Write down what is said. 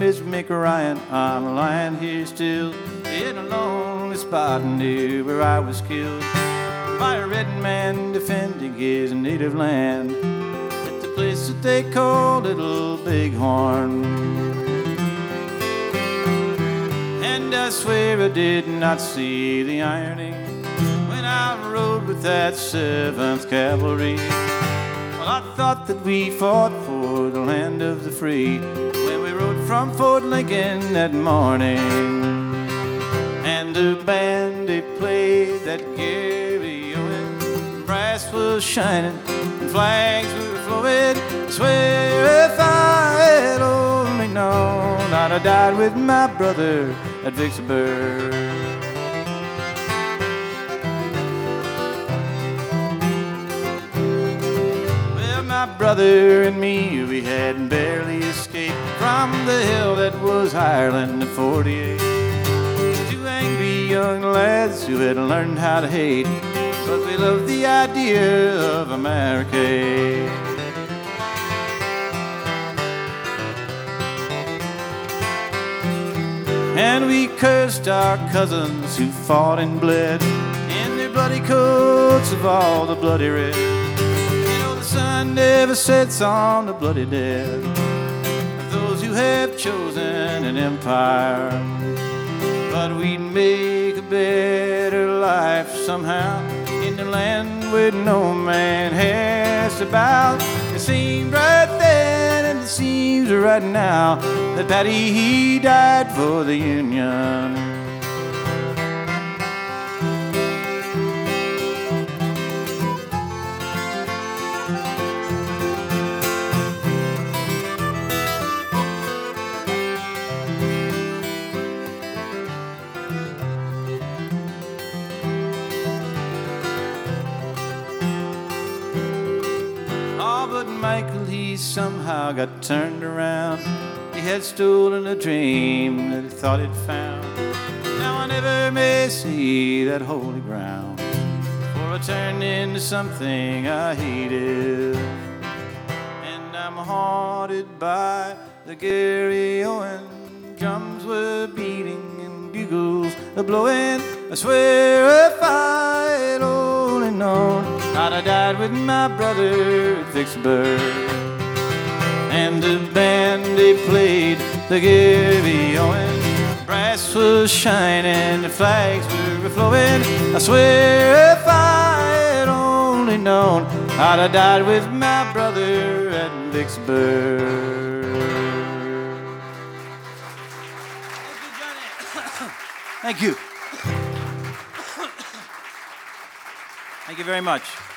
is Mick Ryan. I'm lying here still in a lonely spot near where I was killed by a red man defending his native land at the place that they call Little Bighorn. And I swear I did not see the irony when I rode with that 7th Cavalry. Well, I thought that we fought for the land of the free when we rode from Fort Lincoln that morning. And the band, they played that Gary Owen. Brass was shining and flags were flowing. I swear if I had only known, I'd have died with my brother at Vicksburg. Well, my brother and me, we had barely escaped from the hill that was Ireland in 48. Two angry young lads who had learned how to hate, but we loved the idea of America. And we cursed our cousins who fought and bled in their bloody coats of all the bloody red. You know the sun never sets on the bloody dead of those who have chosen an empire. But we'd make a better life somehow in the land where no man has to bow. It seemed right then and it seems right now that Paddy, he died for the Union. But Michael, he somehow got turned around. He had stolen a dream that he thought he'd found. Now I never may see that holy ground, for I turned into something I hated. And I'm haunted by the Gary Owen. Drums were beating and bugles a blowing. I swear if I had only known, I'd have died with my brother at Vicksburg. And the band, they played the Gary Owen. Brass was shining, the flags were flowing. I swear if I had only known, I'd have died with my brother at Vicksburg. Thank you. Thank you very much.